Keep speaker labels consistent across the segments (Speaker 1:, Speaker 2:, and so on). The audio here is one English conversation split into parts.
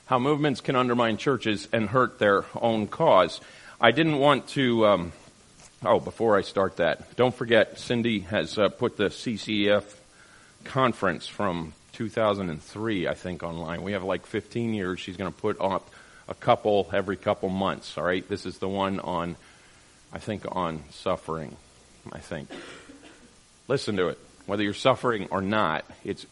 Speaker 1: how movements can undermine churches and hurt their own cause. I didn't want to, before I start that, don't forget Cindy has put the CCEF conference from 2003, I think, online. We have like 15 years. She's going to put up a couple every couple months, all right? This is the one on, I think, on suffering, I think. Listen to it. Whether you're suffering or not, it's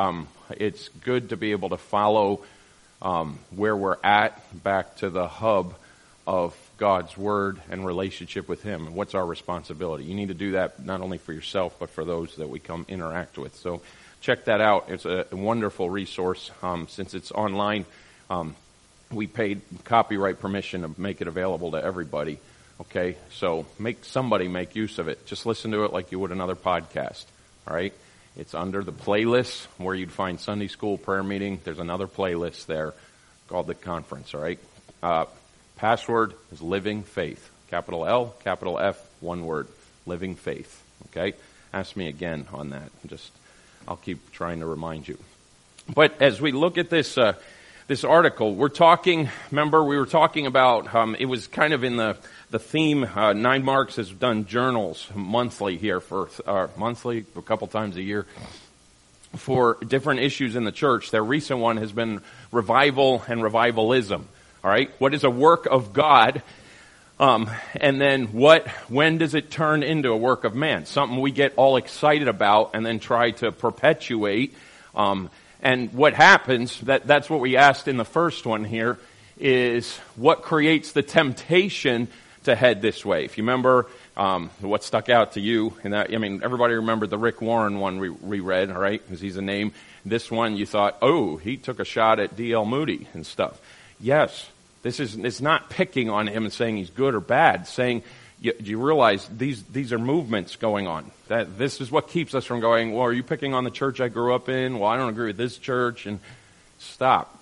Speaker 1: good to be able to follow where we're at back to the hub of God's Word and relationship with Him. And what's our responsibility? You need to do that not only for yourself, but for those that we come interact with. So check that out. It's a wonderful resource. Since it's online, we paid copyright permission to make it available to everybody. Okay, so somebody make use of it. Just listen to it like you would another podcast. All right, it's under the playlist where you'd find Sunday school prayer meeting. There's another playlist there called the conference. All right, password is Living Faith. Capital L, capital F, one word. Living Faith. Okay, ask me again on that. I'll keep trying to remind you. But as we look at this article, we were talking about, it was kind of in the theme, 9 Marks has done journals monthly here monthly, a couple times a year, for different issues in the church. Their recent one has been revival and revivalism. All right, what is a work of God? And then when does it turn into a work of man? Something we get all excited about and then try to perpetuate. And what happens, that's what we asked in the first one here, is what creates the temptation to head this way. If you remember what stuck out to you, and that, I mean, everybody remembered the Rick Warren one we read, all right, because he's a name. This one you thought, oh, he took a shot at D.L. Moody and stuff. Yes, it's not picking on him and saying he's good or bad, saying, do you realize these are movements going on? That this is what keeps us from going, well, are you picking on the church I grew up in? Well, I don't agree with this church. And stop.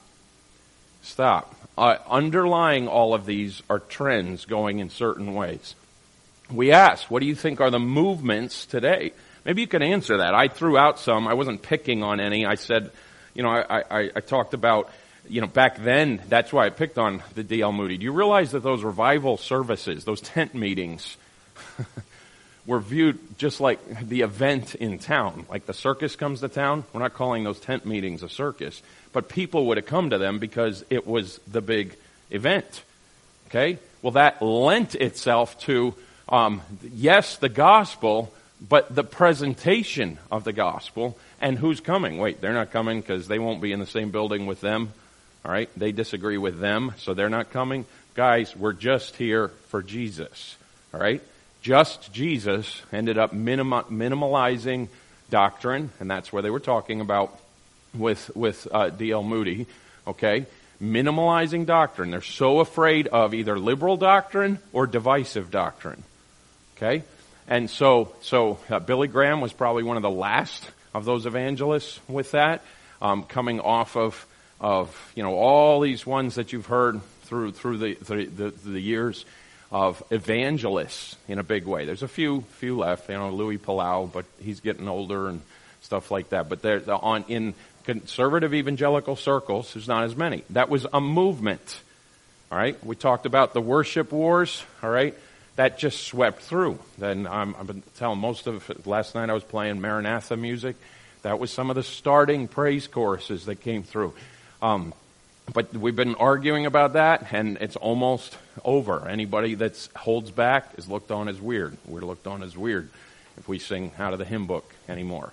Speaker 1: Underlying all of these are trends going in certain ways. We asked, what do you think are the movements today? Maybe you can answer that. I threw out some. I wasn't picking on any. I said, I talked about, back then, that's why I picked on the D.L. Moody. Do you realize that those revival services, those tent meetings, were viewed just like the event in town? Like the circus comes to town. We're not calling those tent meetings a circus. But people would have come to them because it was the big event. Okay? Well, that lent itself to, yes, the gospel, but the presentation of the gospel. And who's coming? Wait, they're not coming because they won't be in the same building with them. All right? They disagree with them, so they're not coming. Guys, we're just here for Jesus. All right? Just Jesus ended up minimalizing doctrine, and that's where they were talking about with D.L. Moody. Okay? Minimalizing doctrine. They're so afraid of either liberal doctrine or divisive doctrine. Okay? And so Billy Graham was probably one of the last of those evangelists with that, coming off of all these ones that you've heard through the years of evangelists in a big way. There's a few left, Louis Palau, but he's getting older and stuff like that. But in conservative evangelical circles, there's not as many. That was a movement. All right, we talked about the worship wars. All right, that just swept through. Then I've been telling most of it. Last night I was playing Maranatha music. That was some of the starting praise choruses that came through. But we've been arguing about that, and it's almost over. Anybody that holds back is looked on as weird. We're looked on as weird if we sing out of the hymn book anymore.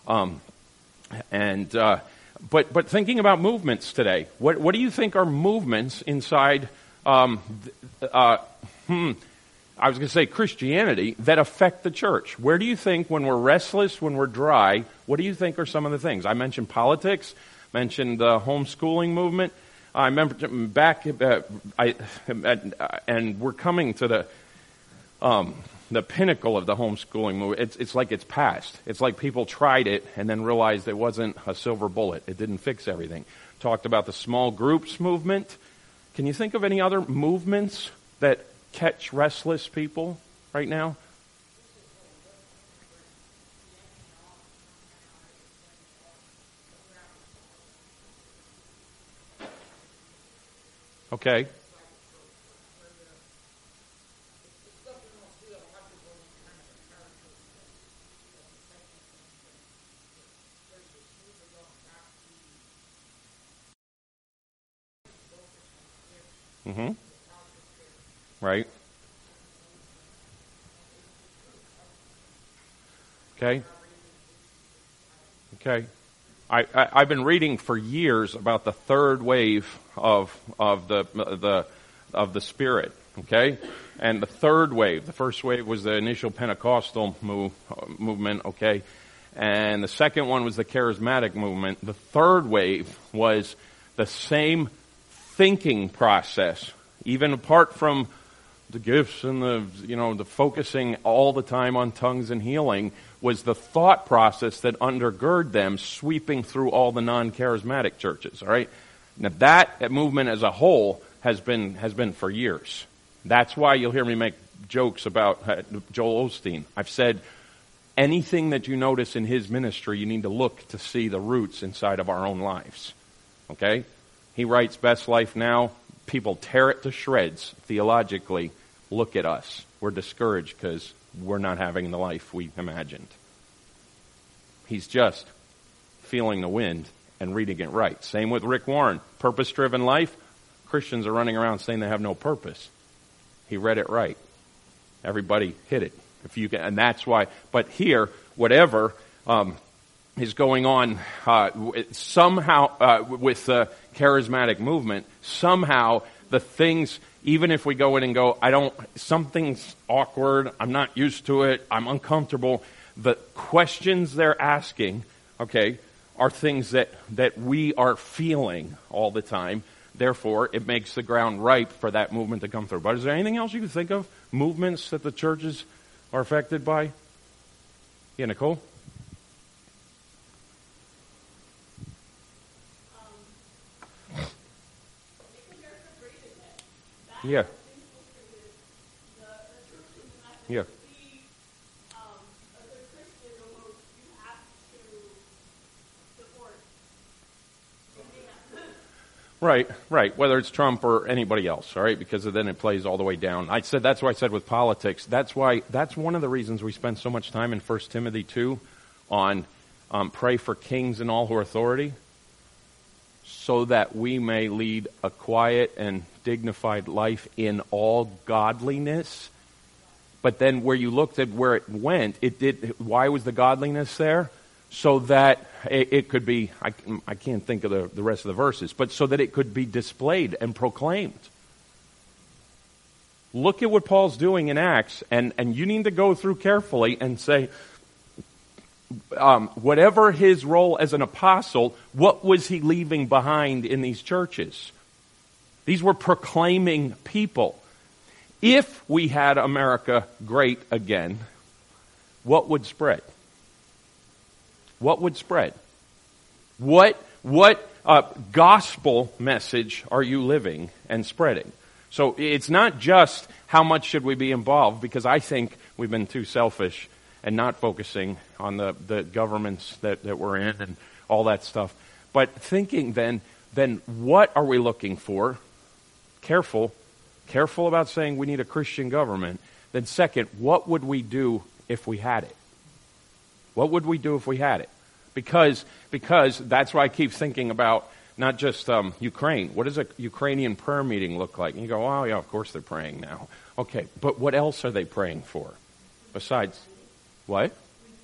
Speaker 1: But thinking about movements today, what do you think are movements inside? I was going to say Christianity that affect the church. Where do you think, when we're restless, when we're dry, what do you think are some of the things? I mentioned politics. Mentioned the homeschooling movement. I remember back, and we're coming to the pinnacle of the homeschooling movement. It's like it's past. It's like people tried it and then realized it wasn't a silver bullet. It didn't fix everything. Talked about the small groups movement. Can you think of any other movements that catch restless people right now? Okay. Mm-hmm. Right. Okay. Okay. I've been reading for years about the third wave of the Spirit. Okay, and the third wave. The first wave was the initial Pentecostal movement. Okay, and the second one was the charismatic movement. The third wave was the same thinking process, even apart from the gifts and the focusing all the time on tongues and healing, was the thought process that undergird them, sweeping through all the non-charismatic churches. All right, now that movement as a whole has been for years. That's why you'll hear me make jokes about Joel Osteen. I've said anything that you notice in his ministry, you need to look to see the roots inside of our own lives. Okay, he writes Best Life Now. People tear it to shreds theologically. Look at us. We're discouraged because we're not having the life we imagined. He's just feeling the wind and reading it right. Same with Rick Warren. Purpose-driven life. Christians are running around saying they have no purpose. He read it right. Everybody hit it. If you can, and that's why. But here, whatever is going on somehow with the charismatic movement, somehow the things, even if we go in and go, something's awkward, I'm not used to it, I'm uncomfortable, the questions they're asking, okay, are things that we are feeling all the time. Therefore, it makes the ground ripe for that movement to come through. But is there anything else you can think of? Movements that the churches are affected by? Yeah, Nicole? Yeah. Yeah. Right. Whether it's Trump or anybody else, all right? Because then it plays all the way down. That's why I said with politics. That's one of the reasons we spend so much time in 1 Timothy 2 on pray for kings and all who are authority, so that we may lead a quiet and dignified life in all godliness. But then where you looked at where it went, why was the godliness there? So that it could be, I can't think of the rest of the verses, but so that it could be displayed and proclaimed. Look at what Paul's doing in Acts, and you need to go through carefully and say, whatever his role as an apostle, what was he leaving behind in these churches? These were proclaiming people. If we had America great again, what would spread? What would spread? What gospel message are you living and spreading? So it's not just how much should we be involved, because I think we've been too selfish and not focusing on the governments that we're in and all that stuff. But thinking then what are we looking for? Careful about saying we need a Christian government. Then second, what would we do if we had it? What would we do if we had it? Because that's why I keep thinking about not just Ukraine. What does a Ukrainian prayer meeting look like? And you go, oh yeah, of course they're praying now. Okay, but what else are they praying for? Besides, what?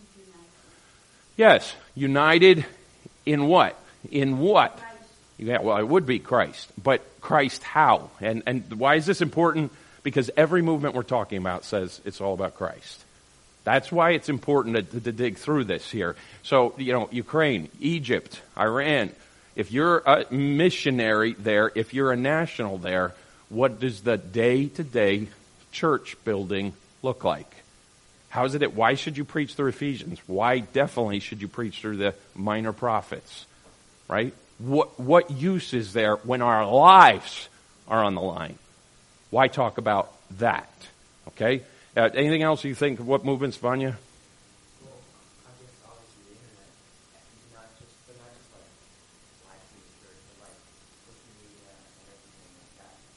Speaker 1: Yes, united in what? In what? Yeah, well, it would be Christ. But Christ how? And why is this important? Because every movement we're talking about says it's all about Christ. That's why it's important to dig through this here. So, Ukraine, Egypt, Iran, if you're a missionary there, if you're a national there, what does the day-to-day church building look like? Why should you preach through Ephesians? Why definitely should you preach through the minor prophets? Right? What use is there when our lives are on the line? Why talk about that? Okay? Anything else you think of what movements, Vanya?
Speaker 2: Well, I guess obviously the internet, not just like live stream church, but like social media and everything like that.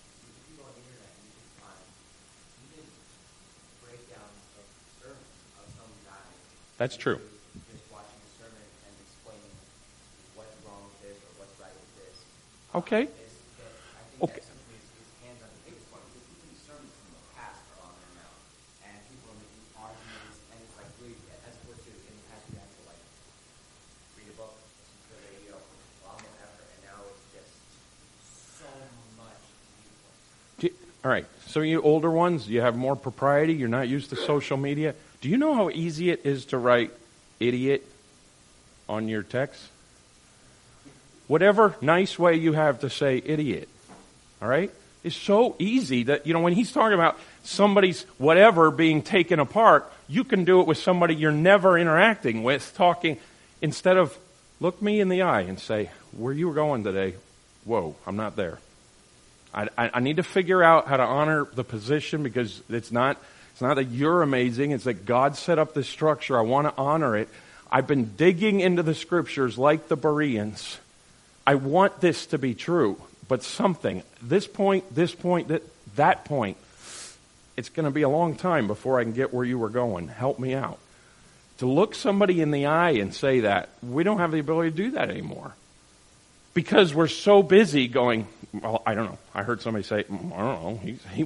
Speaker 1: That's true.
Speaker 2: Just watching a sermon and explaining what's wrong with this or what's right with this.
Speaker 1: Okay.
Speaker 2: I think
Speaker 1: Okay.
Speaker 2: that something is hands on the biggest point because people use sermons from the past are on there now, and people are making arguments, and it's like really as opposed to in the past you had to like read a book, listen to the radio, a lot more effort, and now it's just so much viewpoints.
Speaker 1: All right. So you older ones, you have more propriety. You're not used to social media. Do you know how easy it is to write idiot on your text? Whatever nice way you have to say idiot, all right? It's so easy that, when he's talking about somebody's whatever being taken apart, you can do it with somebody you're never interacting with, talking, instead of look me in the eye and say, where you were going today, whoa, I'm not there. I need to figure out how to honor the position because it's not that you're amazing. It's that God set up this structure. I want to honor it. I've been digging into the scriptures like the Bereans. I want this to be true, but this point, that point, it's going to be a long time before I can get where you were going. Help me out. To look somebody in the eye and say that, we don't have the ability to do that anymore. Because we're so busy going, well, I don't know. I heard somebody say, I don't know.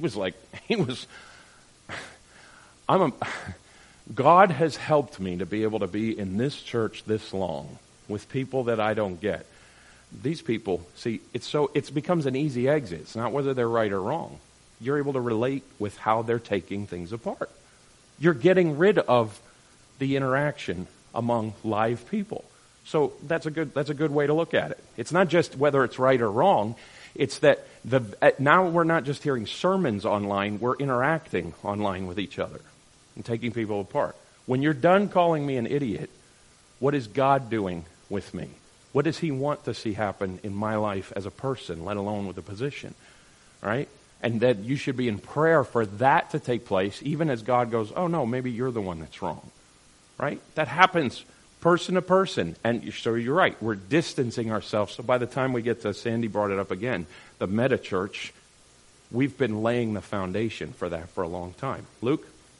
Speaker 1: God has helped me to be able to be in this church this long with people that I don't get. These people, see, it becomes an easy exit. It's not whether they're right or wrong. You're able to relate with how they're taking things apart. You're getting rid of the interaction among live people. So that's a good way to look at it. It's not just whether it's right or wrong. It's that now we're not just hearing sermons online, we're interacting online with each other and taking people apart. When you're done calling me an idiot, what is God doing with me? What does he want to see happen in my life as a person, let alone with a position? All right? And that you should be in prayer for that to take place, even as God goes, oh no, maybe you're the one that's wrong. Right? That happens person to person. And so you're right, we're distancing ourselves. So by the time we get to, Sandy brought it up again, the meta church, we've been laying the foundation for that for a long time. Luke?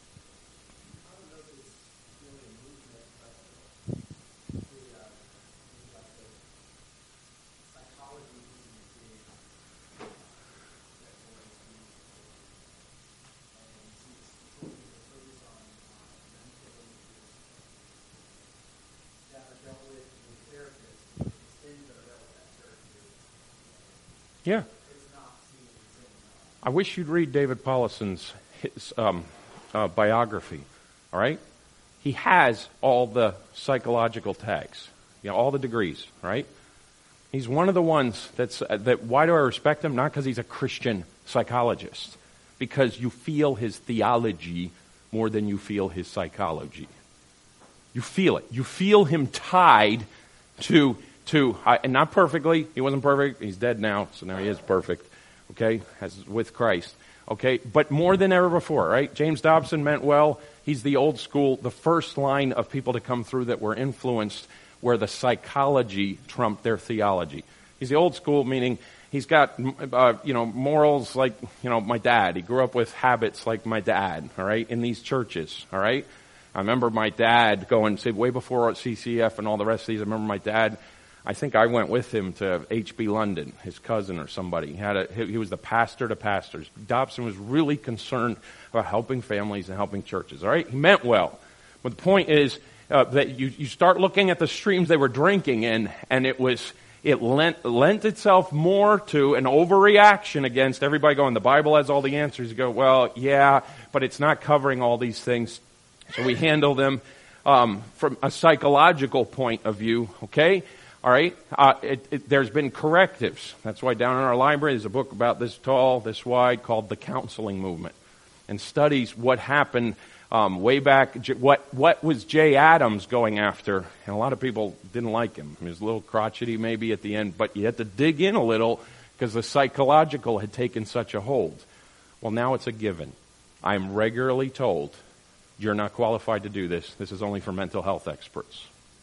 Speaker 1: Yeah. I wish you'd read David Pollison's biography, all right? He has all the psychological tags, all the degrees, right? He's one of the ones that why do I respect him? Not because he's a Christian psychologist, because you feel his theology more than you feel his psychology. You feel it. You feel him tied to and not perfectly. He wasn't perfect. He's dead now, so now he is perfect. Okay, with Christ. Okay, but more than ever before, right? James Dobson meant well. He's the old school, the first line of people to come through that were influenced where the psychology trumped their theology. He's the old school, meaning he's got, morals like, my dad. He grew up with habits like my dad, all right, in these churches, all right? I remember my dad going, say, way before CCF and all the rest of these, I remember my dad, I think I went with him to H.B. London, his cousin or somebody. He was the pastor to pastors. Dobson was really concerned about helping families and helping churches, all right? He meant well. But the point is that you start looking at the streams they were drinking in, and it lent itself more to an overreaction against everybody going, the Bible has all the answers. You go, well, yeah, but it's not covering all these things. So we handle them from a psychological point of view, okay? All right? There's been correctives. That's why down in our library there's a book about this tall, this wide, called The Counseling Movement, and studies what happened way back, what was Jay Adams going after. And a lot of people didn't like him. He was a little crotchety maybe at the end, but you had to dig in a little because the psychological had taken such a hold. Well, now it's a given. I'm regularly told, you're not qualified to do this. This is only for mental health experts.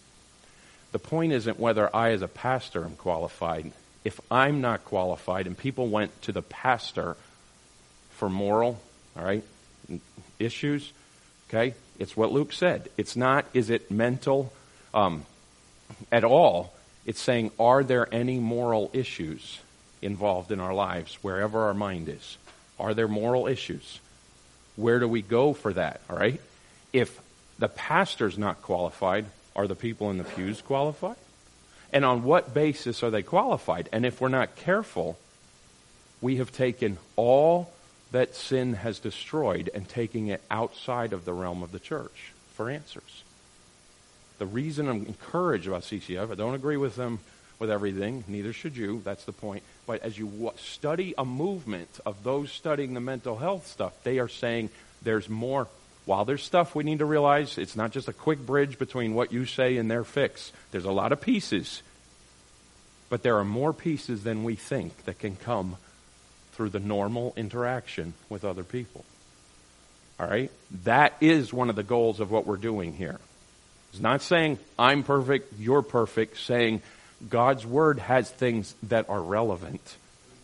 Speaker 1: The point isn't whether I as a pastor am qualified. If I'm not qualified and people went to the pastor for moral, all right, issues, okay, It's what Luke said. It's not, is it mental at all? It's saying, are there any moral issues involved in our lives, wherever our mind is? Are there moral issues? Where do we go for that, all right? If the pastor's not qualified, are the people in the pews qualified? And on what basis are they qualified? And if we're not careful, we have taken all that sin has destroyed and taking it outside of the realm of the church for answers. The reason I'm encouraged about CCF, I don't agree with them with everything, neither should you, that's the point. But as you study a movement of those studying the mental health stuff, they are saying there's more. While there's stuff we need to realize, it's not just a quick bridge between what you say and their fix. There's a lot of pieces. But there are more pieces than we think that can come through the normal interaction with other people. All right? That is one of the goals of what we're doing here. It's not saying I'm perfect, you're perfect, saying God's Word has things that are relevant.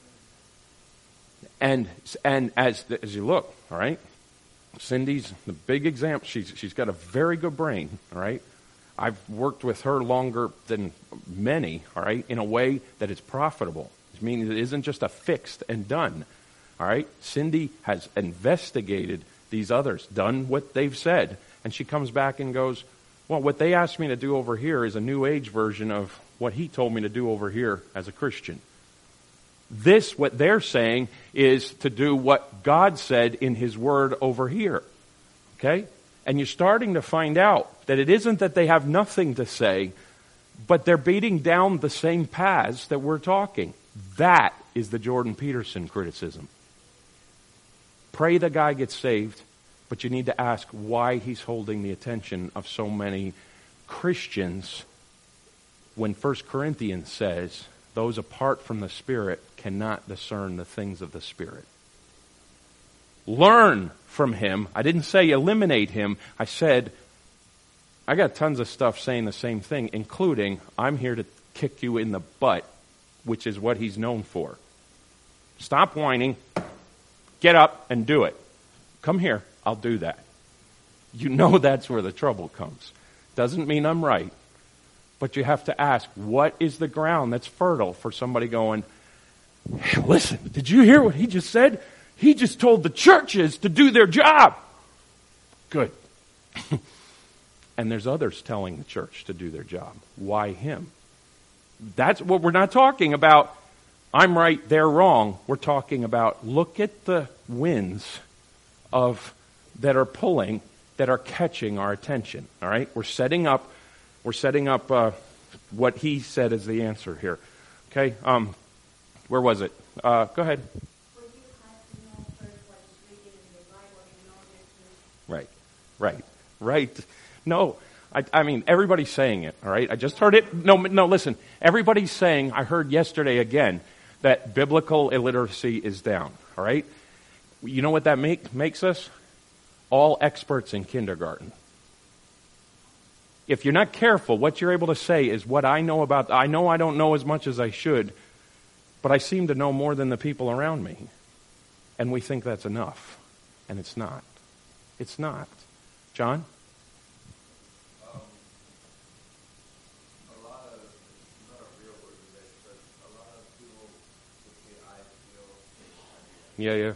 Speaker 1: And as you look, all right, Cindy's the big example. She's got a very good brain, all right? I've worked with her longer than many, all right, in a way that is profitable. It means it isn't just a fixed and done, all right? Cindy has investigated these others, done what they've said, and she comes back and goes, well, what they asked me to do over here is a new age version of what he told me to do over here as a Christian. This, what they're saying, is to do what God said in His Word over here. Okay? And you're starting to find out that it isn't that they have nothing to say, but they're beating down the same paths that we're talking. That is the Jordan Peterson criticism. Pray the guy gets saved, but you need to ask why he's holding the attention of so many Christians when 1 Corinthians says, those apart from the Spirit cannot discern the things of the Spirit. Learn from him. I didn't say eliminate him. I said, I got tons of stuff saying the same thing, including, I'm here to kick you in the butt, which is what he's known for. Stop whining. Get up and do it. Come here. I'll do that. You know that's where the trouble comes. Doesn't mean I'm right. But you have to ask, what is the ground that's fertile for somebody going, hey, listen, did you hear what he just said? He just told the churches to do their job. Good. And there's others telling the church to do their job. Why him? That's what we're not talking about. I'm right, they're wrong. We're talking about, look at the winds that are pulling, that are catching our attention. All right? We're setting up what he said is the answer here. Okay? Where was it? Go ahead. Right. No, I mean, everybody's saying it, all right? I just heard it. No, listen. Everybody's saying, I heard yesterday again, that biblical illiteracy is down, all right? You know what that makes us? All experts in kindergarten. If you're not careful, what you're able to say is what I know about. I know I don't know as much as I should, but I seem to know more than the people around me. And we think that's enough. And it's not. It's not. John?
Speaker 3: A lot of, not a real organization, but a lot of people would say, I feel.
Speaker 1: Yeah.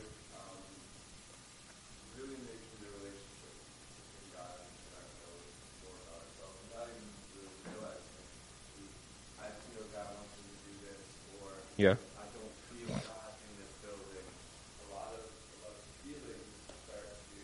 Speaker 3: Really making the relationship between God and ourselves more about ourselves, without even really realizing it. I feel God wants me to do this, or
Speaker 1: Yeah.
Speaker 3: I don't feel God in this building. A lot of feelings start to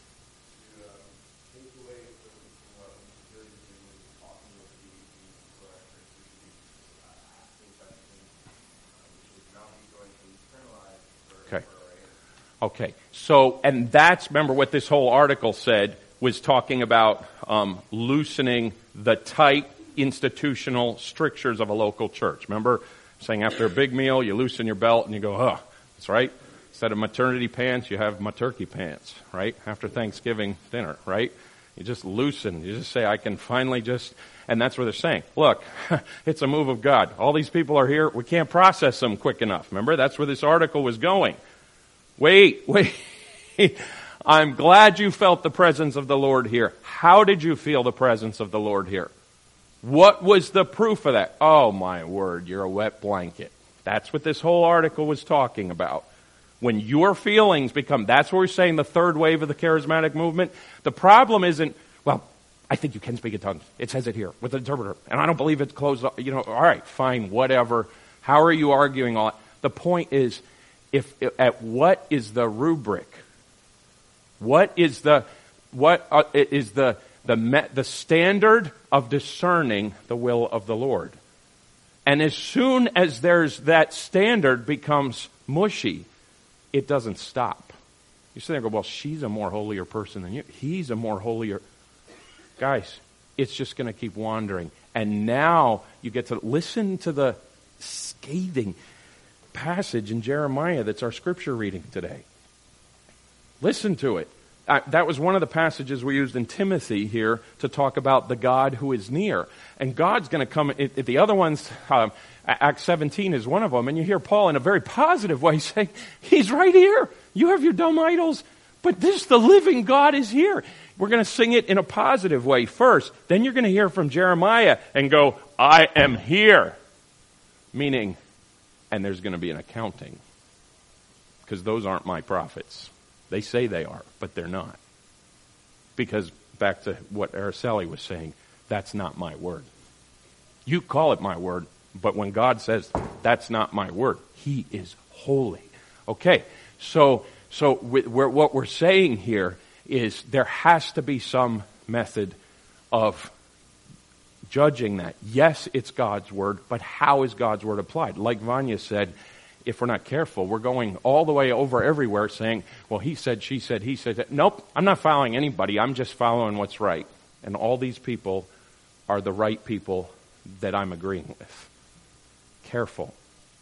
Speaker 3: take away from what we should really be doing, talking with the people at church. We should be asking questions. We should not be going to internalize for
Speaker 1: Okay.
Speaker 3: our answers.
Speaker 1: Okay, so, and that's, remember what this whole article said, was talking about loosening the tight institutional strictures of a local church. Remember saying after a big meal, you loosen your belt and you go, that's right. Instead of maternity pants, you have maturkey pants, right? After Thanksgiving dinner, right? You just loosen. You just say, I can finally just, and that's what they're saying. Look, it's a move of God. All these people are here. We can't process them quick enough. Remember, that's where this article was going. Wait. I'm glad you felt the presence of the Lord here. How did you feel the presence of the Lord here? What was the proof of that? Oh my word, you're a wet blanket. That's what this whole article was talking about. When your feelings become, that's what we're saying, the third wave of the charismatic movement. The problem isn't, well, I think you can speak in tongues. It says it here with the interpreter. And I don't believe it's closed up. All right, fine, whatever. How are you arguing all that? The point is, what is the rubric? What is the standard of discerning the will of the Lord? And as soon as there's that standard becomes mushy, it doesn't stop. You sit there and go, well, she's a more holier person than you. He's a more holier. Guys, it's just going to keep wandering. And now you get to listen to the scathing passage in Jeremiah that's our scripture reading today. Listen to it. That was one of the passages we used in Timothy here to talk about the God who is near. And God's going to come. The other ones, Acts 17 is one of them. And you hear Paul in a very positive way saying, He's right here. You have your dumb idols, but the living God is here. We're going to sing it in a positive way first. Then you're going to hear from Jeremiah and go, I am here. Meaning, and there's going to be an accounting. Because those aren't my prophets. They say they are, but they're not. Because, back to what Araceli was saying, that's not my word. You call it my word, but when God says, that's not my word, He is holy. Okay, so what we're saying here is there has to be some method of judging that. Yes, it's God's word, but how is God's word applied? Like Vanya said, if we're not careful, we're going all the way over everywhere saying, well, he said, she said, he said that. Nope, I'm not following anybody. I'm just following what's right. And all these people are the right people that I'm agreeing with. Careful.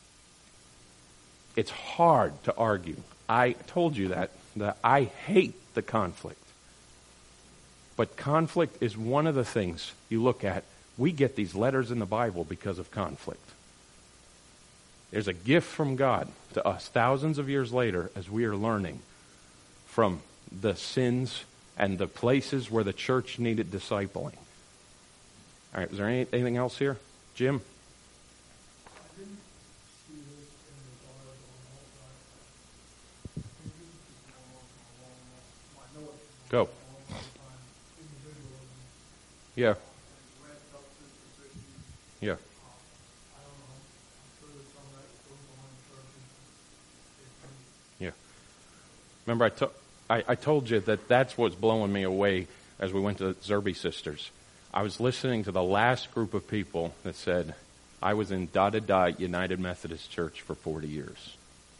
Speaker 1: It's hard to argue. I told you that I hate the conflict. But conflict is one of the things you look at. We get these letters in the Bible because of conflict. There's a gift from God to us thousands of years later as we are learning from the sins and the places where the church needed discipling. All right, is there anything else here? Jim?
Speaker 4: I didn't see this in the article and all that. I think this is going on for a long time. I know it's
Speaker 1: Go.
Speaker 4: for a long time. Individualism.
Speaker 1: Yeah.
Speaker 4: And ramped up to the 60s.
Speaker 1: Yeah.
Speaker 4: I don't know. I'm sure there's some of that goes on in churches.
Speaker 1: Yeah. Remember, I told you that that's what's blowing me away as we went to Zerby Sisters. I was listening to the last group of people that said, I was in United Methodist Church for 40 years.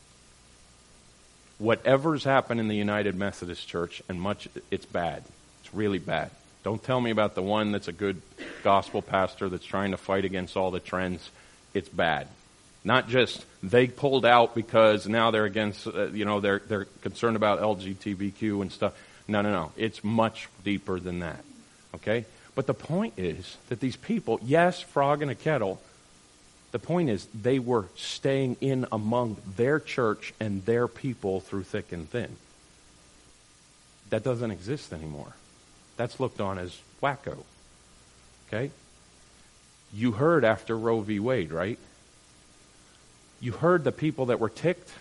Speaker 1: Whatever's happened in the United Methodist Church, and it's bad. It's really bad. Don't tell me about the one that's a good gospel pastor that's trying to fight against all the trends. It's bad. Not just they pulled out because now they're against, they're concerned about LGBTQ and stuff. No. It's much deeper than that. Okay? But the point is that these people, yes, frog in a kettle, the point is they were staying in among their church and their people through thick and thin. That doesn't exist anymore. That's looked on as wacko. Okay? You heard after Roe v. Wade, right? You heard the people that were ticked.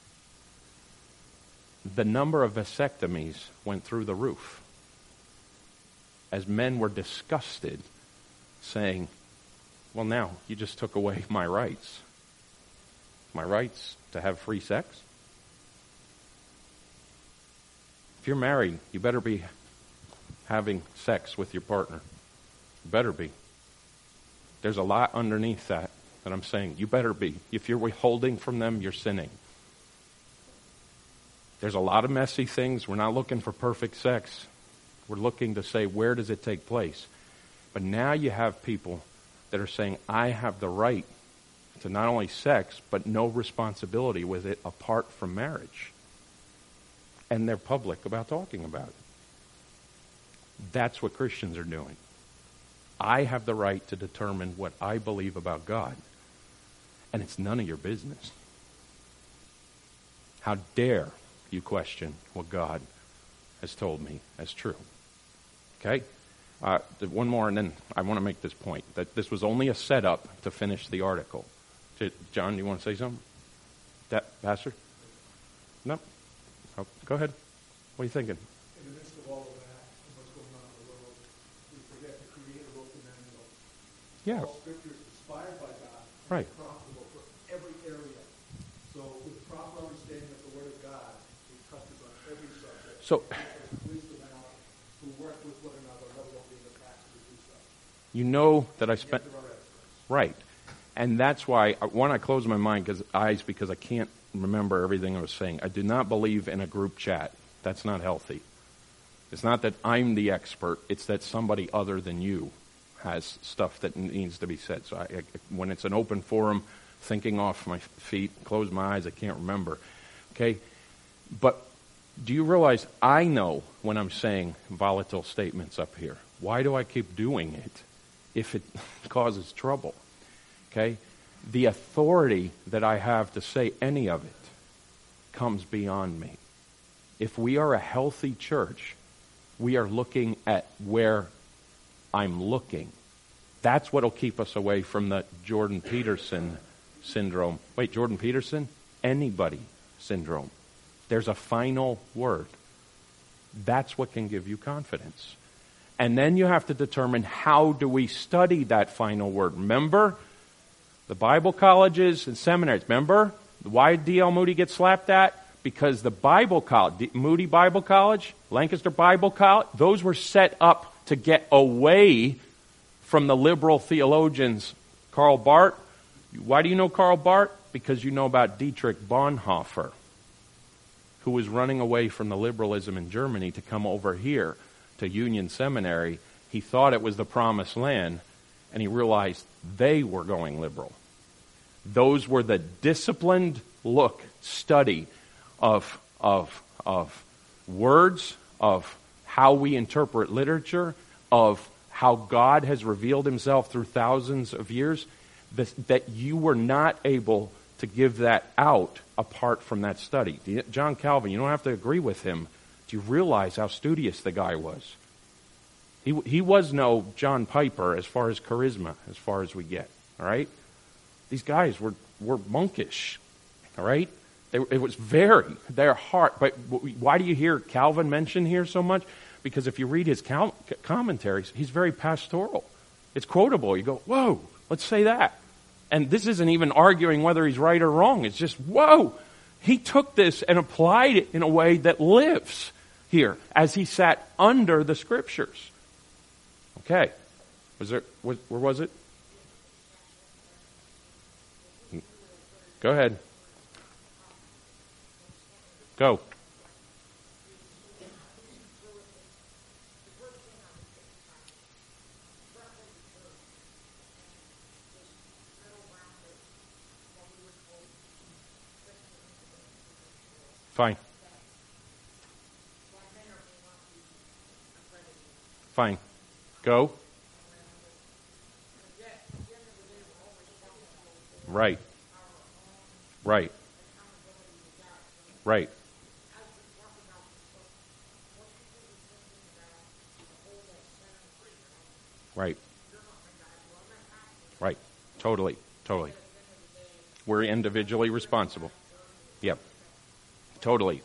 Speaker 1: The number of vasectomies went through the roof. As men were disgusted, saying, well, now you just took away my rights. My rights to have free sex? If you're married, you better be having sex with your partner. You better be. There's a lot underneath that I'm saying. You better be. If you're withholding from them, you're sinning. There's a lot of messy things. We're not looking for perfect sex. We're looking to say, where does it take place? But now you have people that are saying, I have the right to not only sex, but no responsibility with it apart from marriage. And they're public about talking about it. That's what Christians are doing. I have the right to determine what I believe about God. And it's none of your business. How dare you question what God has told me as true. Okay? One more, and then I want to make this point, that this was only a setup to finish the article. John, you want to say something? Pastor? No? Oh, go ahead. What are you thinking?
Speaker 4: In the midst of all of that, and what's going on in the world, we forget the Creator wrote the manual.
Speaker 1: Yeah.
Speaker 4: All Scripture is inspired by God, and
Speaker 1: Right.
Speaker 4: profitable for every area. So, with proper understanding of the Word of God, it touches on every subject.
Speaker 1: So,
Speaker 4: Wisdom out, who work with one another, let alone be in the past to do so.
Speaker 1: you know that I spent...
Speaker 4: Yes, there are experts.
Speaker 1: Right. And that's why, one, I closed my eyes because I can't remember everything I was saying. I do not believe in a group chat. That's not healthy. It's not that I'm the expert. It's that somebody other than you has stuff that needs to be said. So when it's an open forum, thinking off my feet, close my eyes, I can't remember. Okay? But do you realize I know when I'm saying volatile statements up here? Why do I keep doing it if it causes trouble? Okay? The authority that I have to say any of it comes beyond me. If we are a healthy church, we are looking at where I'm looking. That's what will keep us away from the Jordan Peterson syndrome. Wait, Jordan Peterson? Anybody syndrome. There's a final word. That's what can give you confidence. And then you have to determine, how do we study that final word? Remember? The Bible colleges and seminaries. Remember? Why did D.L. Moody get slapped at? Because the Bible college, Moody Bible College, Lancaster Bible College, those were set up to get away from the liberal theologians. Karl Barth. Why do you know Karl Barth? Because you know about Dietrich Bonhoeffer, who was running away from the liberalism in Germany to come over here to Union Seminary. He thought it was the promised land, and he realized they were going liberal. Those were the disciplined study of words, of how we interpret literature, of how God has revealed himself through thousands of years, that you were not able to give that out apart from that study. John Calvin, you don't have to agree with him. Do you realize how studious the guy was? He was no John Piper as far as charisma, as far as we get. All right? These guys were monkish. All right? It was their heart. But why do you hear Calvin mentioned here so much? Because if you read his commentaries, he's very pastoral. It's quotable. You go, whoa, let's say that. And this isn't even arguing whether he's right or wrong. It's just, whoa, he took this and applied it in a way that lives here as he sat under the Scriptures. Okay. Where was it? Go ahead. Go. Fine. Fine. Go. Right. Right. Right. Right. Right. Totally. We're individually responsible. Yep. Totally.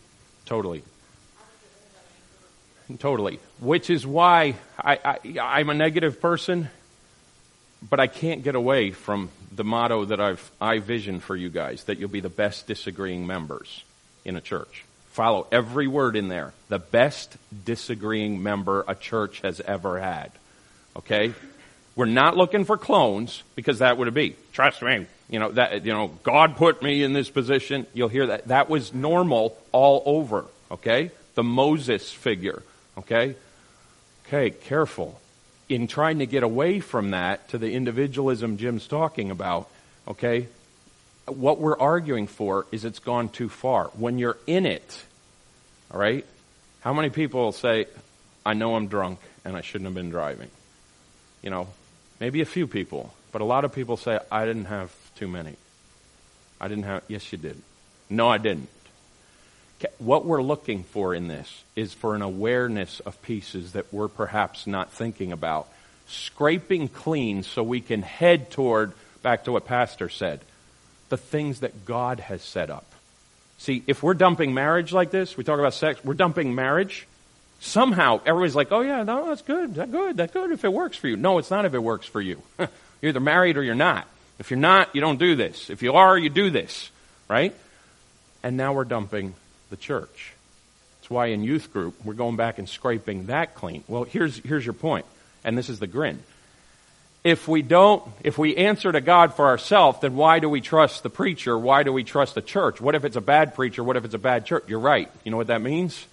Speaker 1: Which is why I'm a negative person, but I can't get away from the motto that I vision for you guys, that you'll be the best disagreeing members in a church. Follow every word in there. The best disagreeing member a church has ever had. Okay? We're not looking for clones, because that would be, trust me, God put me in this position. You'll hear that. That was normal all over. Okay? The Moses figure. Okay? Okay, careful. In trying to get away from that to the individualism Jim's talking about, okay, what we're arguing for is it's gone too far. When you're in it, all right, how many people say, I know I'm drunk and I shouldn't have been driving? Maybe a few people, but a lot of people say, I didn't have too many. Yes, you did. No, I didn't. What we're looking for in this is for an awareness of pieces that we're perhaps not thinking about. Scraping clean so we can head toward, back to what Pastor said, the things that God has set up. See, if we're dumping marriage like this, we talk about sex, we're dumping marriage. Somehow, everybody's like, oh yeah, no, that's good, that's good if it works for you. No, it's not if it works for you. You're either married or you're not. If you're not, you don't do this. If you are, you do this, right? And now we're dumping the church. That's why in youth group, we're going back and scraping that clean. Well, here's your point, and this is the grin. If we answer to God for ourselves, then why do we trust the preacher? Why do we trust the church? What if it's a bad preacher? What if it's a bad church? You're right. You know what that means?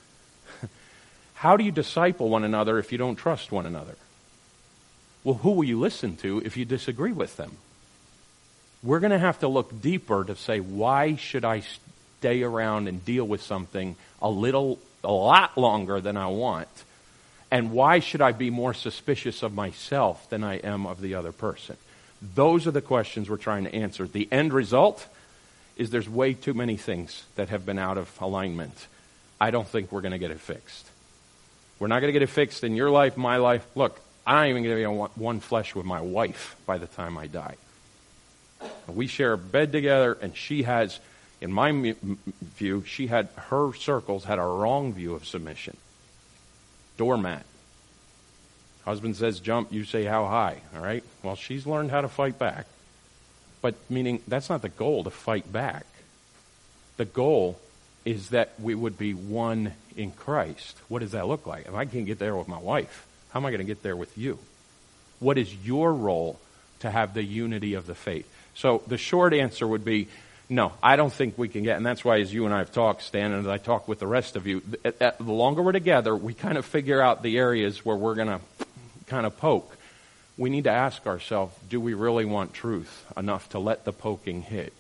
Speaker 1: How do you disciple one another if you don't trust one another? Well, who will you listen to if you disagree with them? We're going to have to look deeper to say, why should I stay around and deal with something a lot longer than I want? And why should I be more suspicious of myself than I am of the other person? Those are the questions we're trying to answer. The end result is there's way too many things that have been out of alignment. I don't think we're going to get it fixed. We're not going to get it fixed in your life, my life. Look, I'm not even going to be on one flesh with my wife by the time I die. We share a bed together, and she has, in my view, her circles had a wrong view of submission. Doormat. Husband says jump, you say how high, all right? Well, she's learned how to fight back. But meaning, that's not the goal, to fight back. The goal is that we would be one in Christ. What does that look like? If I can't get there with my wife, how am I going to get there with you? What is your role to have the unity of the faith? So the short answer would be, no, I don't think we can get, and that's why as you and I have talked, Stan, and as I talk with the rest of you, the longer we're together, we kind of figure out the areas where we're going to kind of poke. We need to ask ourselves, do we really want truth enough to let the poking hit?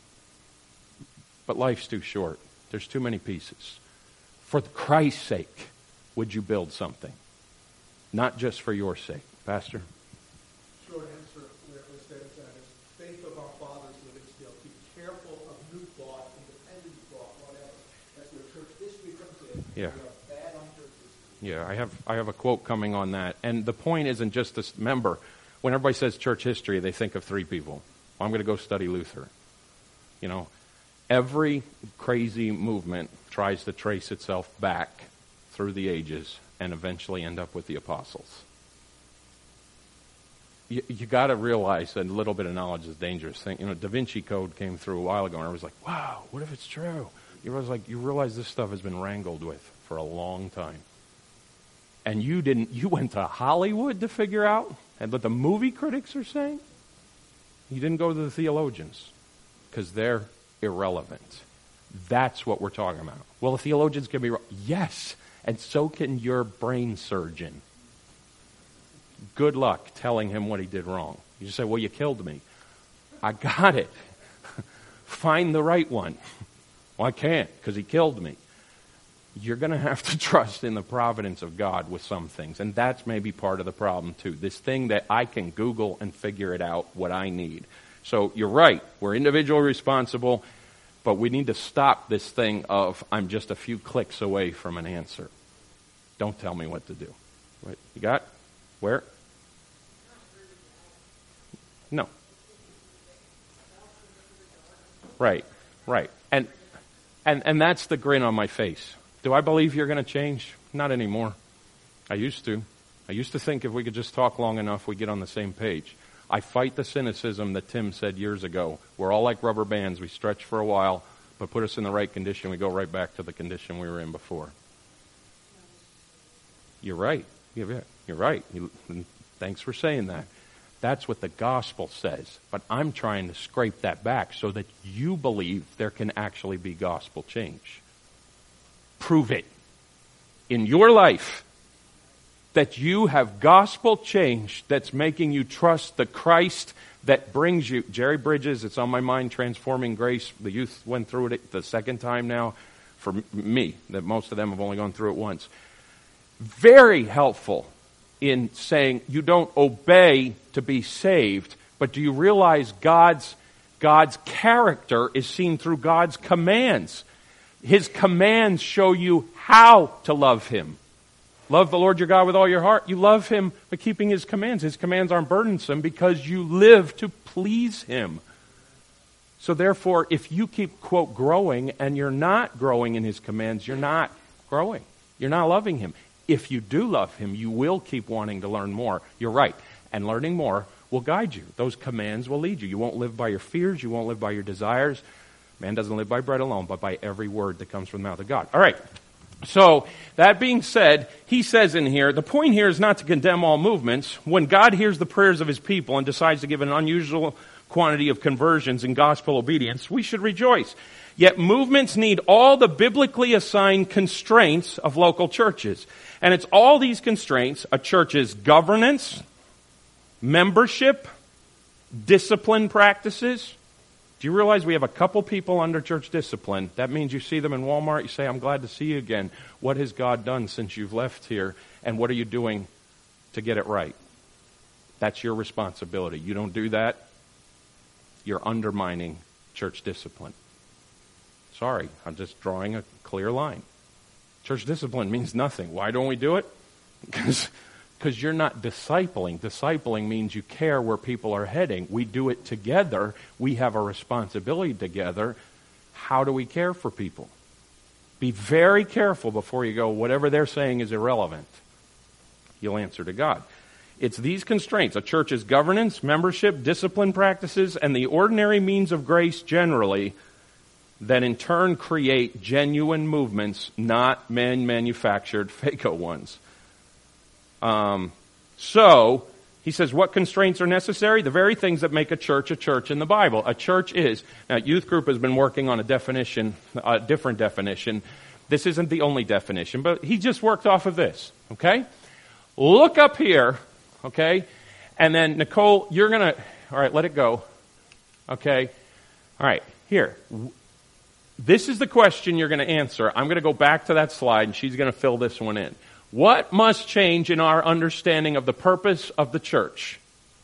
Speaker 1: But life's too short. There's too many pieces. For Christ's sake, would you build something? Not just for your sake. Pastor?
Speaker 4: Short answer where it says that is faith of our fathers living still. Be careful of new thought, independent thought, whatever. That's where church history comes in.
Speaker 1: Yeah.
Speaker 4: We are bad on church history.
Speaker 1: Yeah, I have a quote coming on that. And the point isn't just this. Remember, when everybody says church history, they think of three people. I'm going to go study Luther. You know, every crazy movement tries to trace itself back through the ages and eventually end up with the apostles. You got to realize that a little bit of knowledge is a dangerous thing. You know, Da Vinci Code came through a while ago, and I was like, wow, what if it's true? You realize this stuff has been wrangled with for a long time. And you went to Hollywood to figure out and what the movie critics are saying? You didn't go to the theologians because they're irrelevant. That's what we're talking about. Well, the theologians can be wrong. Yes, and so can your brain surgeon. Good luck telling him what he did wrong. You just say, well, you killed me. I got it. Find the right one. Well, I can't because he killed me. You're going to have to trust in the providence of God with some things. And that's maybe part of the problem, too. This thing that I can Google and figure it out what I need. So you're right. We're individually responsible. But we need to stop this thing of I'm just a few clicks away from an answer. Don't tell me what to do. What you got? Where? No. Right. And that's the grin on my face. Do I believe you're going to change? Not anymore. I used to. I used to think if we could just talk long enough, we'd get on the same page. I fight the cynicism that Tim said years ago. We're all like rubber bands. We stretch for a while, but put us in the right condition, we go right back to the condition we were in before. You're right. You're right. Thanks for saying that. That's what the gospel says. But I'm trying to scrape that back so that you believe there can actually be gospel change. Prove it in your life that you have gospel change that's making you trust the Christ that brings you. Jerry Bridges, it's on my mind, Transforming Grace. The youth went through it the second time now for me, that most of them have only gone through it once. Very helpful in saying you don't obey to be saved, but do you realize God's character is seen through God's commands? His commands show you how to love Him. Love the Lord your God with all your heart. You love Him by keeping His commands. His commands aren't burdensome because you live to please Him. So therefore, if you keep, quote, growing and you're not growing in His commands, you're not growing. You're not loving Him. If you do love Him, you will keep wanting to learn more. You're right. And learning more will guide you. Those commands will lead you. You won't live by your fears. You won't live by your desires. Man doesn't live by bread alone, but by every word that comes from the mouth of God. All right. So, that being said, he says in here, the point here is not to condemn all movements. When God hears the prayers of His people and decides to give an unusual quantity of conversions in gospel obedience, we should rejoice. Yet movements need all the biblically assigned constraints of local churches. And it's all these constraints: a church's governance, membership, discipline practices. Do you realize we have a couple people under church discipline? That means you see them in Walmart, you say, I'm glad to see you again. What has God done since you've left here? And what are you doing to get it right? That's your responsibility. You don't do that, you're undermining church discipline. Sorry, I'm just drawing a clear line. Church discipline means nothing. Why don't we do it? Because you're not discipling. Discipling means you care where people are heading. We do it together. We have a responsibility together. How do we care for people? Be very careful before you go, whatever they're saying is irrelevant. You'll answer to God. It's these constraints: a church's governance, membership, discipline practices, and the ordinary means of grace generally, that in turn create genuine movements, not manufactured FACO ones. So, he says, what constraints are necessary? The very things that make a church in the Bible. A church is, now youth group has been working on a definition, a different definition. This isn't the only definition, but he just worked off of this, okay? Look up here, okay? And then, Nicole, you're going to, all right, let it go, okay? All right, here. This is the question you're going to answer. I'm going to go back to that slide, and she's going to fill this one in. What must change in our understanding of the purpose of the church?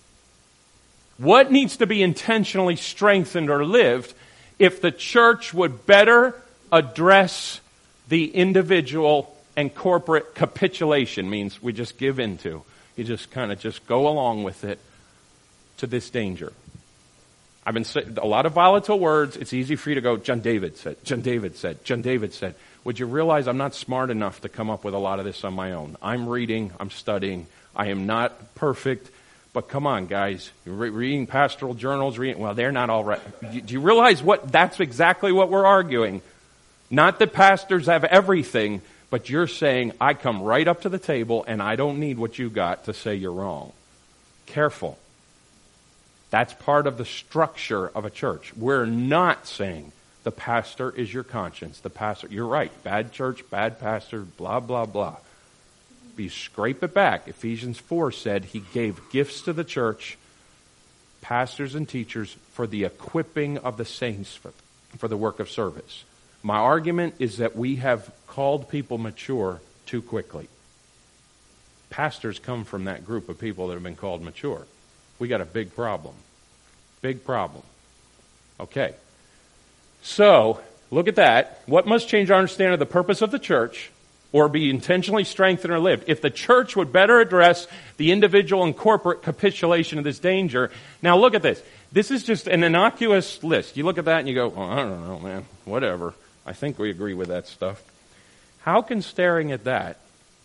Speaker 1: What needs to be intentionally strengthened or lived if the church would better address the individual and corporate capitulation? Means we just give into. You just kind of just go along with it to this danger. I've been saying a lot of volatile words. It's easy for you to go, John David said, John David said, John David said. Would you realize I'm not smart enough to come up with a lot of this on my own? I'm reading, I'm studying. I am not perfect, but come on, guys. You're reading pastoral journals, well, they're not all right. Do you realize that's exactly what we're arguing? Not that pastors have everything, but you're saying, I come right up to the table and I don't need what you got to say you're wrong. Careful. That's part of the structure of a church. We're not saying the pastor is your conscience. The pastor, you're right, bad church, bad pastor, blah, blah, blah. But you scrape it back. Ephesians 4 said He gave gifts to the church, pastors and teachers, for the equipping of the saints for the work of service. My argument is that we have called people mature too quickly. Pastors come from that group of people that have been called mature. We got a big problem. Big problem. Okay. So, look at that. What must change our understanding of the purpose of the church or be intentionally strengthened or lived? If the church would better address the individual and corporate capitulation of this danger. Now look at this. This is just an innocuous list. You look at that and you go, I don't know, man. Whatever. I think we agree with that stuff. How can staring at that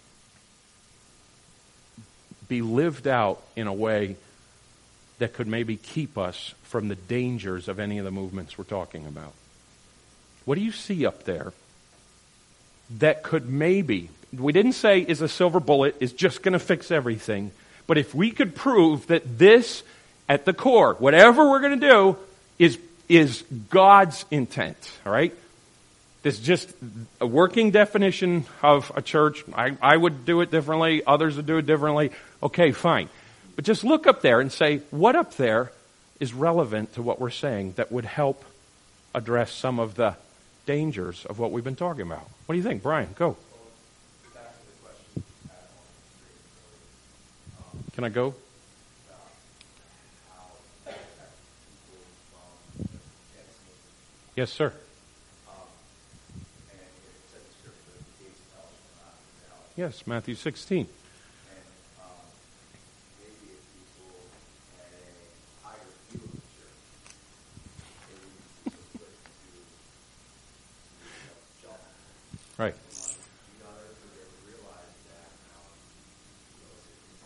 Speaker 1: be lived out in a way that could maybe keep us from the dangers of any of the movements we're talking about? What do you see up there that could maybe, we didn't say is a silver bullet, is just going to fix everything, but if we could prove that this, at the core, whatever we're going to do, is God's intent, all right? This is just a working definition of a church. I would do it differently, others would do it differently. Okay, fine. But just look up there and say, what up there is relevant to what we're saying that would help address some of the dangers of what we've been talking about? What do you think, Brian? Go. Can I go? Yes, sir. Yes, Matthew 16.
Speaker 3: And maybe if people had a higher view of the church, they wouldn't be so quick to jump.
Speaker 1: Right.
Speaker 3: You know, they would realize that, it's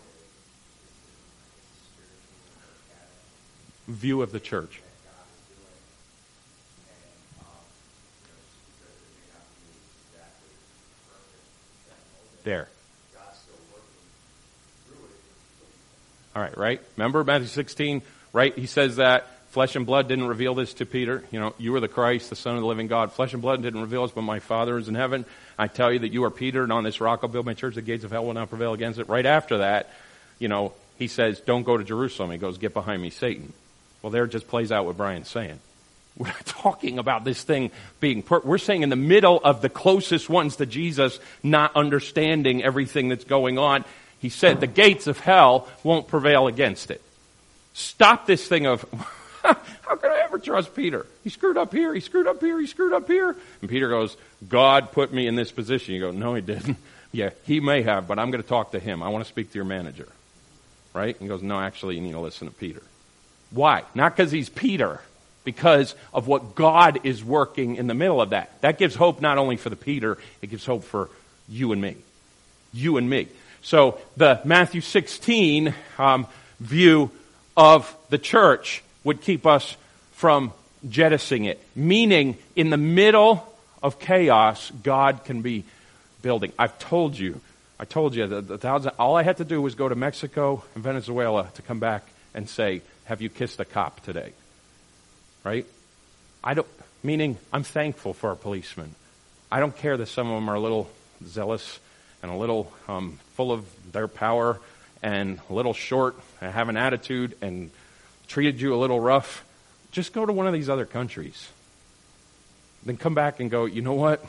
Speaker 3: a spiritual academy
Speaker 1: View of the church.
Speaker 3: that God is doing, and just because it may not be exactly perfect at that moment,
Speaker 1: There.
Speaker 3: God's still working through it.
Speaker 1: All right, right? Remember Matthew 16, right? He says that flesh and blood didn't reveal this to Peter. You know, you are the Christ, the Son of the living God. Flesh and blood didn't reveal this, but my Father is in heaven. I tell you that you are Peter, and on this rock I'll build my church. The gates of hell will not prevail against it. Right after that, you know, he says, don't go to Jerusalem. He goes, get behind me, Satan. Well, there it just plays out what Brian's saying. We're not talking about this thing being we're saying in the middle of the closest ones to Jesus, not understanding everything that's going on. He said the gates of hell won't prevail against it. Stop this thing of, how can I ever trust Peter? He screwed up here, he screwed up here, he screwed up here. And Peter goes, God put me in this position. You go, no, he didn't. Yeah, he may have, but I'm going to talk to him. I want to speak to your manager. Right? And he goes, no, actually, you need to listen to Peter. Why? Not because he's Peter. Because of what God is working in the middle of that. That gives hope not only for the Peter, it gives hope for you and me. You and me. So the Matthew 16 view of the church would keep us from jettisoning it. Meaning, in the middle of chaos, God can be building. I told you that all I had to do was go to Mexico and Venezuela to come back and say, have you kissed a cop today? Right? Meaning, I'm thankful for our policemen. I don't care that some of them are a little zealous and a little full of their power and a little short and have an attitude and treated you a little rough. Just go to one of these other countries. Then come back and go, you know what?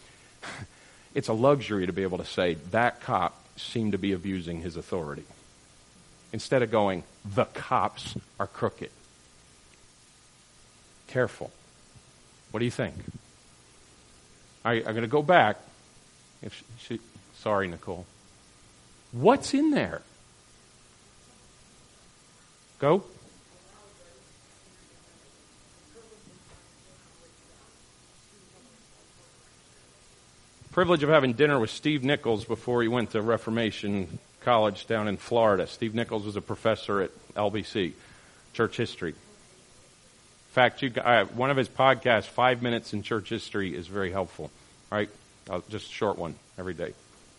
Speaker 1: It's a luxury to be able to say, that cop seemed to be abusing his authority. Instead of going, the cops are crooked. Careful. What do you think? I'm going to go back. Sorry, Nicole. What's in there? Go. Privilege of having dinner with Steve Nichols before he went to Reformation College down in Florida. Steve Nichols was a professor at LBC, church history. In fact, one of his podcasts, 5 Minutes in Church History, is very helpful. Right? Just a short one every day.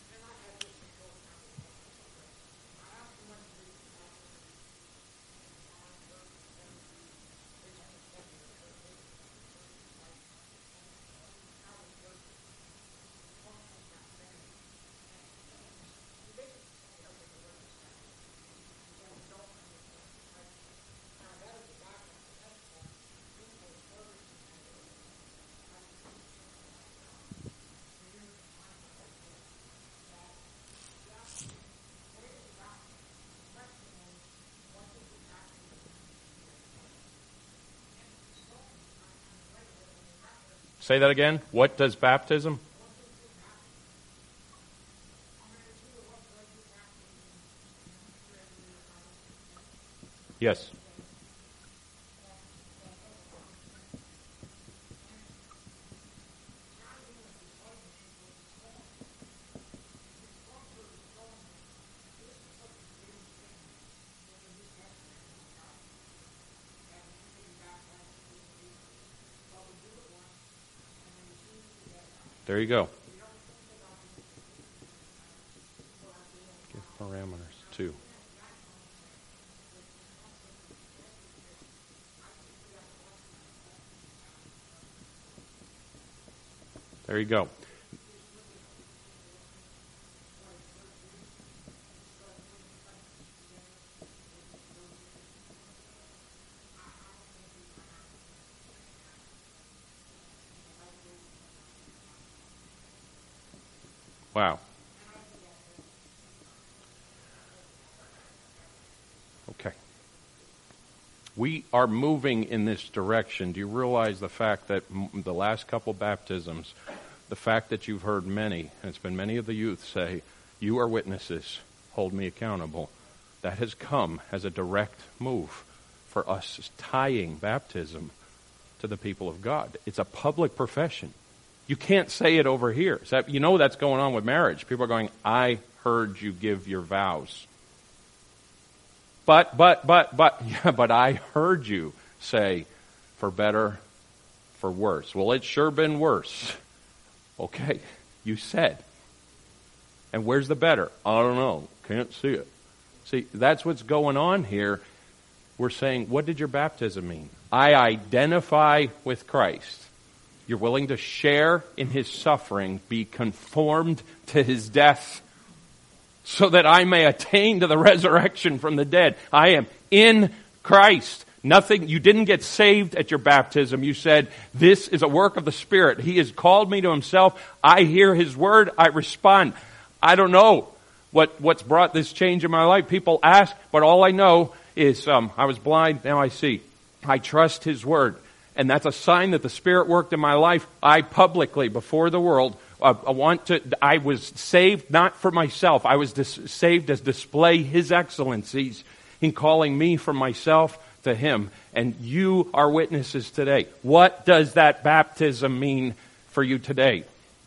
Speaker 1: Say that again. What does baptism? Yes. There you go. Give parameters, too. There you go. Wow. Okay. We are moving in this direction. Do you realize the fact that the last couple baptisms, the fact that you've heard many, and it's been many of the youth say, you are witnesses, hold me accountable, that has come as a direct move for us tying baptism to the people of God. It's a public profession. You can't say it over here. You know that's going on with marriage. People are going, I heard you give your vows. But I heard you say, for better, for worse. Well, it's sure been worse. Okay, you said. And where's the better? I don't know. Can't see it. See, that's what's going on here. We're saying, what did your baptism mean? I identify with Christ. You're willing to share in His suffering, be conformed to His death, so that I may attain to the resurrection from the dead. I am in Christ. Nothing, you didn't get saved at your baptism. You said, this is a work of the Spirit. He has called me to Himself. I hear His word. I respond. I don't know what's brought this change in my life. People ask, but all I know is I was blind, now I see. I trust His word. And that's a sign that the Spirit worked in my life. I publicly, before the world, I was saved not for myself. I was saved to display His excellencies in calling me from myself to Him. And you are witnesses today. What does that baptism mean for you today?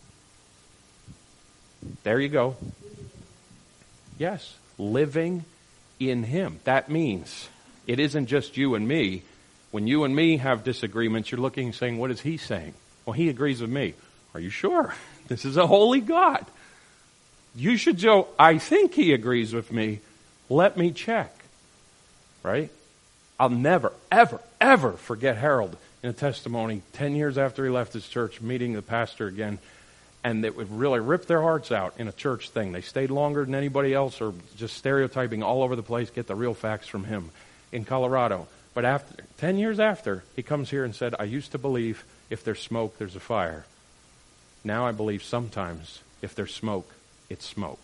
Speaker 1: There you go. Yes, living in Him. That means it isn't just you and me. When you and me have disagreements, you're looking and saying, what is He saying? Well, He agrees with me. Are you sure? This is a holy God. You should go, I think He agrees with me. Let me check. Right? I'll never, ever, ever forget Harold in a testimony 10 years after he left his church, meeting the pastor again, and it would really rip their hearts out in a church thing. They stayed longer than anybody else, or just stereotyping all over the place, get the real facts from him in Colorado. But 10 years after, he comes here and said, I used to believe if there's smoke, there's a fire. Now I believe sometimes if there's smoke, it's smoke.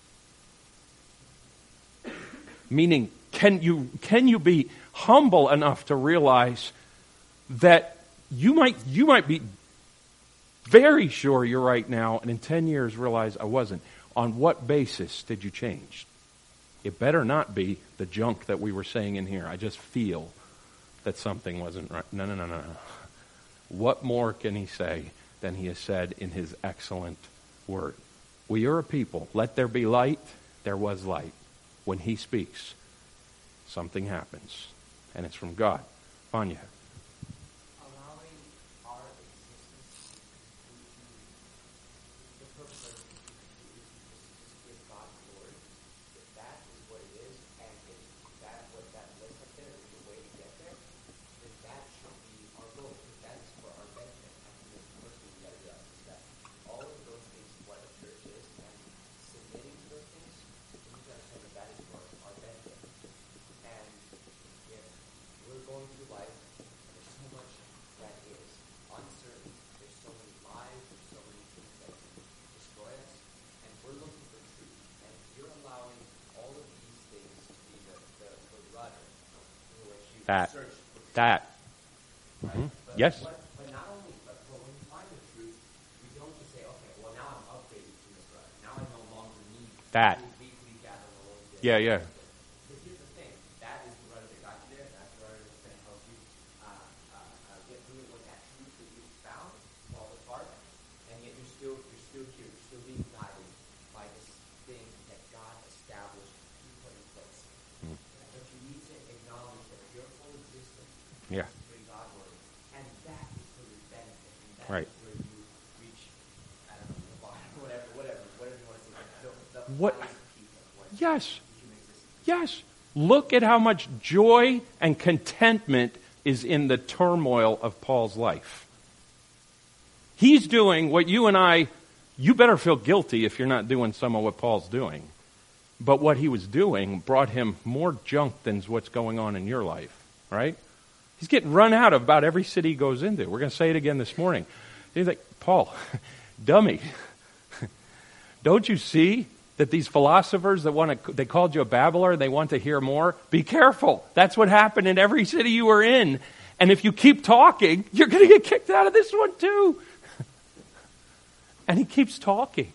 Speaker 1: Meaning, can you be humble enough to realize that you might be very sure you're right now, and in 10 years realize I wasn't. On what basis did you change? It better not be the junk that we were saying in here. I just feel that something wasn't right. No. What more can He say than He has said in His excellent word? We are a people. Let there be light. There was light. When He speaks, something happens. And it's from God. Vanya.
Speaker 2: Allowing our existence the purpose of give God glory. If that is what it is, and if that what that list up there is the way to get there, then that should be our goal. Because that is for our benefit. I think that's the first thing we got to realize is that all of those things, what a church is, and submitting to those things, we need to understand that that is for our benefit. And if we're going through life, there's so much that is uncertain. There's so many lies. There's so many things that destroy us. And we're looking for truth. And if you're allowing all of these things to be the rudder through which you search for truth.
Speaker 1: That.
Speaker 2: Right?
Speaker 1: Mm-hmm.
Speaker 2: But,
Speaker 1: Yes.
Speaker 2: But not only, but when you find the truth, we don't just say, okay, well, now I'm upgraded to this rudder. Now I no longer need
Speaker 1: That.
Speaker 2: to weekly gather the Lord.
Speaker 1: Yeah.
Speaker 2: But here's the thing. That is the rudder that got you there. That's the rudder that's going to help you get through it with that truth that you found, fall apart. And yet you're still here. You're still being guided by this thing that God established, He put in place. But you need to acknowledge that your full existence
Speaker 1: Yeah.
Speaker 2: is to God word. And that is for your benefit. And that
Speaker 1: Right.
Speaker 2: is where you reach, I don't know, whatever you want to say. The
Speaker 1: What-
Speaker 2: highest peak of what
Speaker 1: Yes.
Speaker 2: human existence.
Speaker 1: Yes. Look at how much joy and contentment is in the turmoil of Paul's life. He's doing what you and you better feel guilty if you're not doing some of what Paul's doing. But what he was doing brought him more junk than what's going on in your life, right? He's getting run out of about every city he goes into. We're going to say it again this morning. He's like, Paul, dummy, don't you see that these philosophers they called you a babbler, they want to hear more? Be careful. That's what happened in every city you were in. And if you keep talking, you're going to get kicked out of this one too. And he keeps talking.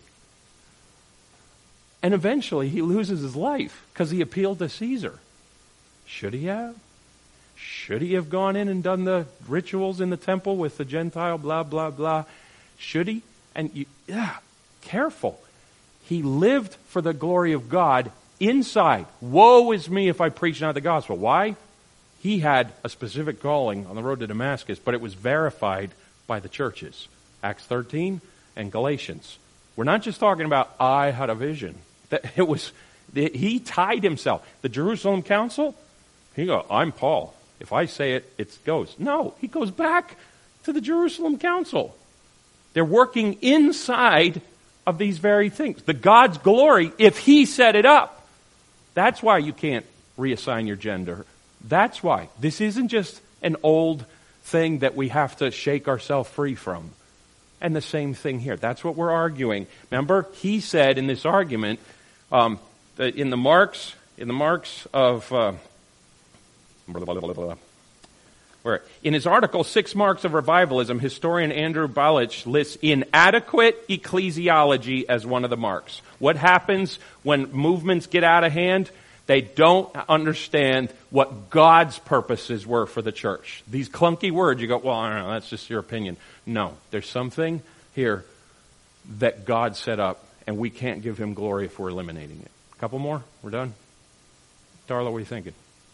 Speaker 1: And eventually he loses his life because he appealed to Caesar. Should he have? Should he have gone in and done the rituals in the temple with the Gentile, blah, blah, blah? Should he? And careful. He lived for the glory of God inside. Woe is me if I preach not the gospel. Why? He had a specific calling on the road to Damascus, but it was verified by the churches. Acts 13 and Galatians. We're not just talking about I had a vision. He tied himself. The Jerusalem Council, he goes, I'm Paul. If I say it, it goes. No, he goes back to the Jerusalem Council. They're working inside of these very things. The God's glory, if he set it up. That's why you can't reassign your gender. That's why. This isn't just an old thing that we have to shake ourselves free from. And the same thing here. That's what we're arguing. Remember, he said in this argument, that in the marks of... where in his article, 6 Marks of Revivalism, historian Andrew Balich lists inadequate ecclesiology as one of the marks. What happens when movements get out of hand? They don't understand what God's purposes were for the church. These clunky words, you go, well, I don't know, that's just your opinion. No, there's something here that God set up, and we can't give him glory if we're eliminating it. A couple more? We're done? Darla, what are you thinking?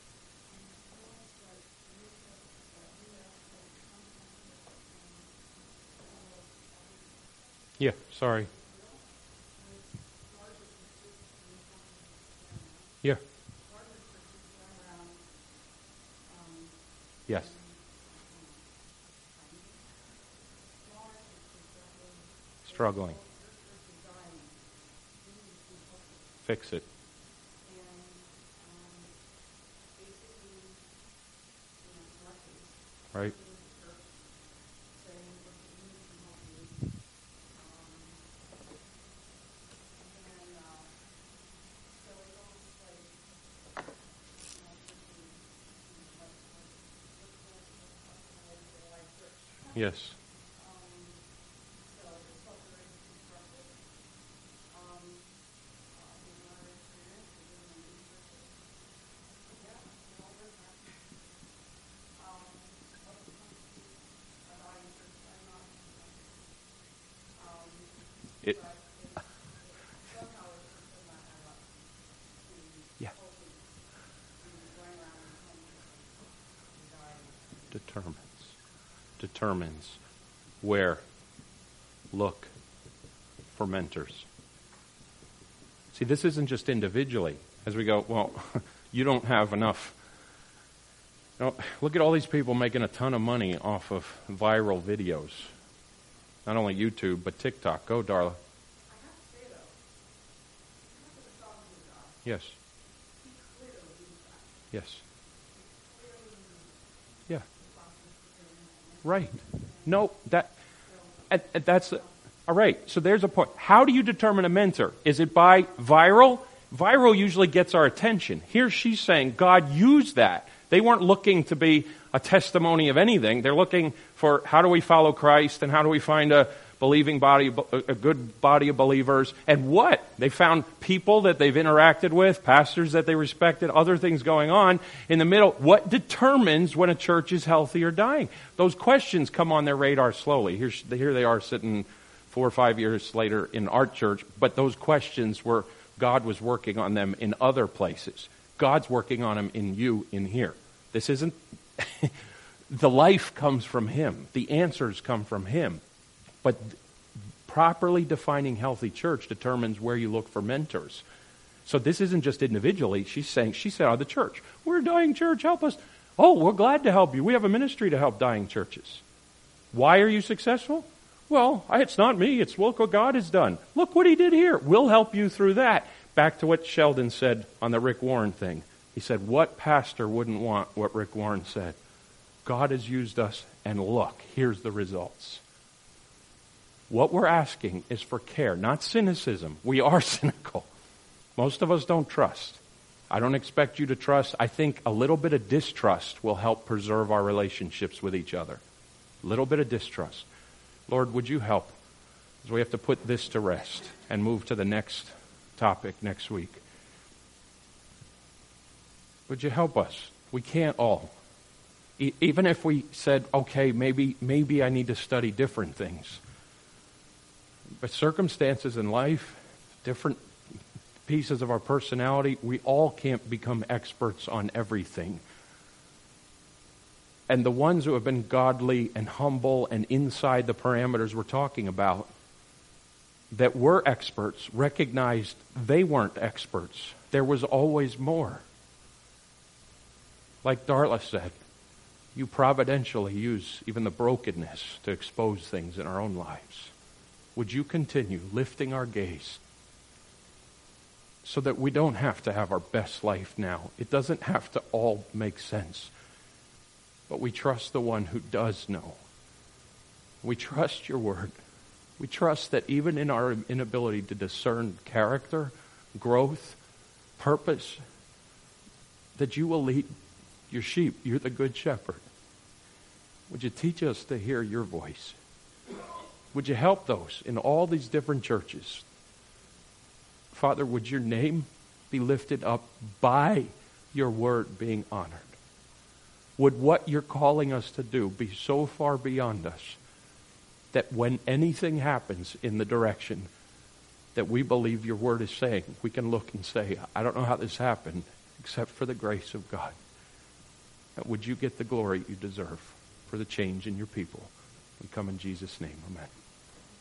Speaker 1: Yeah, sorry. Yeah. Yes. Struggling. Fix it. Right. Yes. Yeah. Determines where look for mentors. See, this isn't just individually. As we go, well, you don't have enough. Look at all these people making a ton of money off of viral videos. Not only YouTube, but TikTok. Go, Darla. Yes. Yes. Yeah. Right. No, that's all right. So there's a point. How do you determine a mentor? Is it by viral? Viral usually gets our attention. Here she's saying God used that. They weren't looking to be a testimony of anything. They're looking for how do we follow Christ and how do we find a believing body, a good body of believers. And what? They found people that they've interacted with, pastors that they respected, other things going on in the middle. What determines when a church is healthy or dying? Those questions come on their radar slowly. Here they are sitting 4 or 5 years later in our church, but those questions were, God was working on them in other places. God's working on them in you in here. This isn't, the life comes from Him. The answers come from Him. But properly defining healthy church determines where you look for mentors. So this isn't just individually. She said, the church, we're a dying church, help us. Oh, we're glad to help you. We have a ministry to help dying churches. Why are you successful? Well, it's not me. It's look what God has done. Look what He did here. We'll help you through that. Back to what Sheldon said on the Rick Warren thing. He said, what pastor wouldn't want what Rick Warren said? God has used us, and look, here's the results. What we're asking is for care, not cynicism. We are cynical. Most of us don't trust. I don't expect you to trust. I think a little bit of distrust will help preserve our relationships with each other. A little bit of distrust. Lord, would you help So we have to put this to rest and move to the next topic next week. Would you help us? We can't all. Even if we said, okay, maybe I need to study different things. But circumstances in life, different pieces of our personality, we all can't become experts on everything. And the ones who have been godly and humble and inside the parameters we're talking about, that were experts, recognized they weren't experts. There was always more. Like Darla said, you providentially use even the brokenness to expose things in our own lives. Would you continue lifting our gaze so that we don't have to have our best life now? It doesn't have to all make sense. But we trust the one who does know. We trust your word. We trust that even in our inability to discern character, growth, purpose, that you will lead your sheep. You're the good shepherd. Would you teach us to hear your voice? Would you help those in all these different churches? Father, would your name be lifted up by your word being honored? Would what you're calling us to do be so far beyond us that when anything happens in the direction that we believe your word is saying, we can look and say, I don't know how this happened except for the grace of God. Would you get the glory you deserve for the change in your people? We come in Jesus' name. Amen.